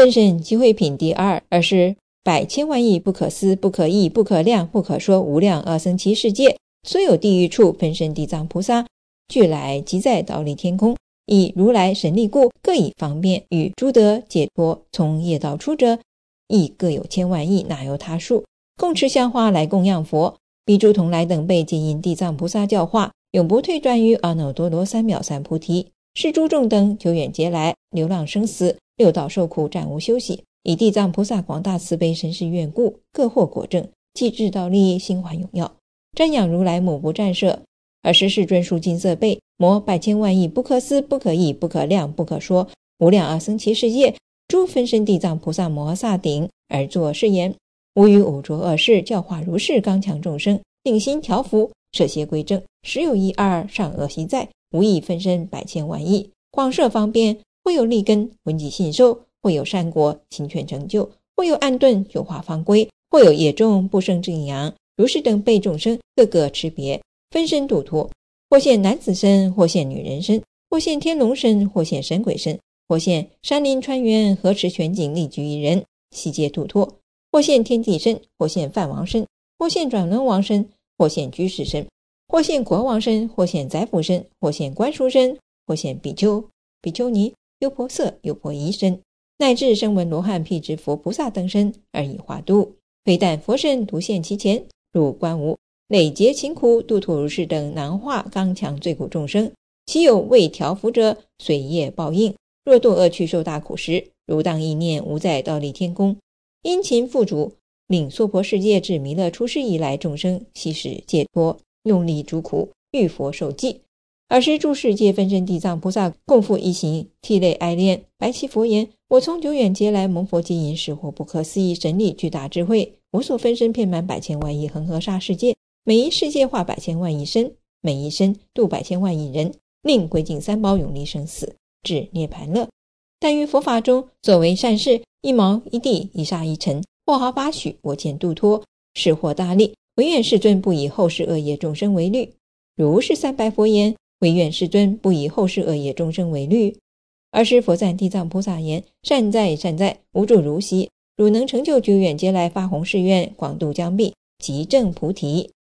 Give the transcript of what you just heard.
分身集会品第二，而是百千万亿不可思不可议不可量不可说无量阿僧祇世界所有地狱处分身地藏菩萨俱来即在忉利天宫，以如来神力故，各以方便与诸德解脱。从业道出者亦各有千万亿，哪有他数，共持香花来供养佛。彼诸同来等辈皆因地藏菩萨教化，永不退转于阿耨多罗三藐三菩提。是诸众等久远劫来流浪生死，六道受苦，暂无休息，以地藏菩萨广大慈悲身世愿故，各获果证，既至忉利心怀永耀，瞻仰如来母不暂舍。尔时世尊数金色贝，摩百千万亿不可思不可议不可量不可说无量阿僧祇世界诸分身地藏菩萨摩诃萨顶，而作是言：吾于五浊恶世教化如是刚强众生，定心调伏，摄邪归正，实有一二，上恶习在，无异分身百千万亿，广摄方便，或有利根闻己信受，或有善果勤劝成就，或有暗遁九化方归，或有业众不生正阳。如是等辈众生，各个持别分身度脱，或现男子身，或现女人身，或现天龙身，或现神鬼身，或现山林川原河池泉井力居一人，悉皆度脱。或现天地身，或现梵王身，或现转轮王身，或现居士身，或现国王身，或现宰辅身，或现官书身，或现比丘、比丘尼、优婆塞、优婆夷身，乃至声闻罗汉辟支佛菩萨等身，而以化度。非但佛身独现其前，入观无累劫勤苦度脱如是等难化刚强罪苦众生，其有未调伏者，随业报应。若堕恶趣受大苦时，如当意念无在忉利天宫，殷勤付主，令娑婆世界至弥勒出世以来众生悉使解脱，用力诸苦，遇佛受记。尔时诸世界分身地藏菩萨共赴一行，涕泪哀恋，白其佛言：我从久远劫来蒙佛接引，使获不可思议神力巨大智慧，我所分身遍满百千万亿恒河沙世界，每一世界化百千万亿身，每一身度百千万亿人，令归尽三宝，永离生死，至涅槃乐。但于佛法中所为善事，一毛一地一沙一尘，或毫发许，我见度脱，是获大利。唯愿世尊不以后世恶业众生为虑。如是三白佛言：唯愿世尊不以后世恶业众生为虑。尔时佛赞地藏菩萨言：善哉善哉，无住如昔，汝能成就久远劫来发弘誓愿，广度疆毕，即证菩提。